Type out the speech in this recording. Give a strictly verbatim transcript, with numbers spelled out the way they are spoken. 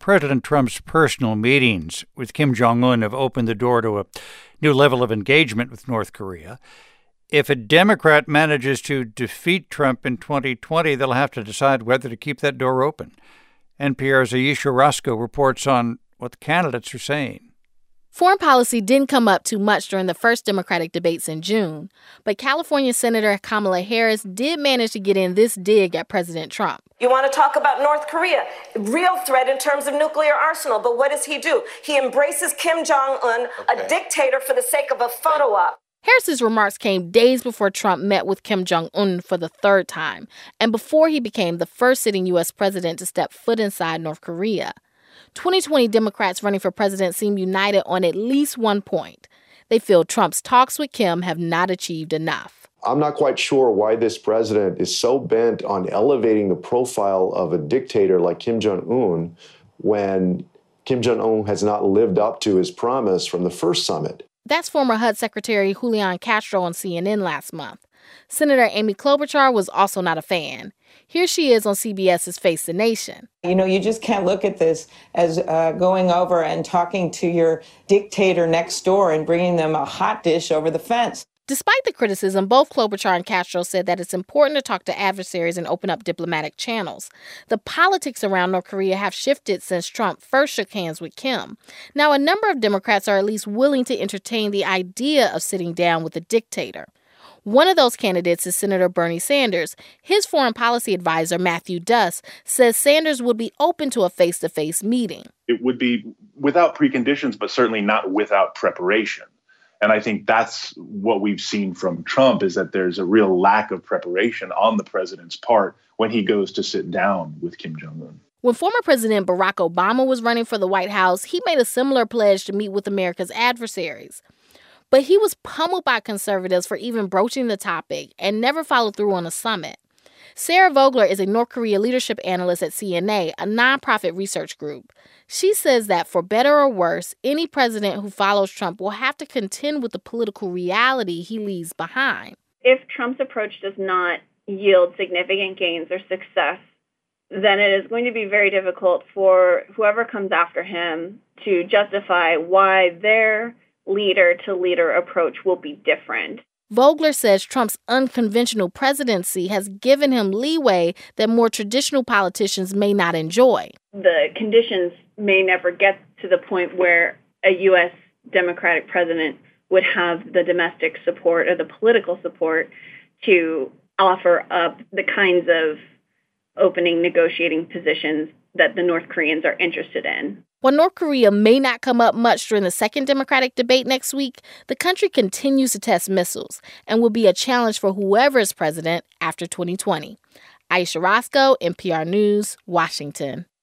President Trump's personal meetings with Kim Jong-un have opened the door to a new level of engagement with North Korea. If a Democrat manages to defeat Trump in twenty twenty, they'll have to decide whether to keep that door open. N P R's Ayesha Rascoe reports on what the candidates are saying. Foreign policy didn't come up too much during the first Democratic debates in June, but California Senator Kamala Harris did manage to get in this dig at President Trump. You want to talk about North Korea, real threat in terms of nuclear arsenal, but what does he do? He embraces Kim Jong-un, okay. a dictator for the sake of a photo op. Harris's remarks came days before Trump met with Kim Jong-un for the third time, and before he became the first sitting U S president to step foot inside North Korea. twenty twenty Democrats running for president seem united on at least one point. They feel Trump's talks with Kim have not achieved enough. I'm not quite sure why this president is so bent on elevating the profile of a dictator like Kim Jong-un when Kim Jong-un has not lived up to his promise from the first summit. That's former H U D Secretary Julian Castro on C N N last month. Senator Amy Klobuchar was also not a fan. Here she is on CBS's Face the Nation. You know, you just can't look at this as uh, going over and talking to your dictator next door and bringing them a hot dish over the fence. Despite the criticism, both Klobuchar and Castro said that it's important to talk to adversaries and open up diplomatic channels. The politics around North Korea have shifted since Trump first shook hands with Kim. Now, a number of Democrats are at least willing to entertain the idea of sitting down with a dictator. One of those candidates is Senator Bernie Sanders. His foreign policy advisor, Matthew Duss, says Sanders would be open to a face-to-face meeting. It would be without preconditions, but certainly not without preparation. And I think that's what we've seen from Trump, is that there's a real lack of preparation on the president's part when he goes to sit down with Kim Jong-un. When former President Barack Obama was running for the White House, he made a similar pledge to meet with America's adversaries. But he was pummeled by conservatives for even broaching the topic and never followed through on a summit. Sarah Vogler is a North Korea leadership analyst at C N A, a nonprofit research group. She says that for better or worse, any president who follows Trump will have to contend with the political reality he leaves behind. If Trump's approach does not yield significant gains or success, then it is going to be very difficult for whoever comes after him to justify why their leader-to-leader approach will be different. Vogler says Trump's unconventional presidency has given him leeway that more traditional politicians may not enjoy. The conditions may never get to the point where a U S Democratic president would have the domestic support or the political support to offer up the kinds of opening negotiating positions that the North Koreans are interested in. While North Korea may not come up much during the second Democratic debate next week, the country continues to test missiles and will be a challenge for whoever is president after twenty twenty. Ayesha Rascoe, N P R News, Washington.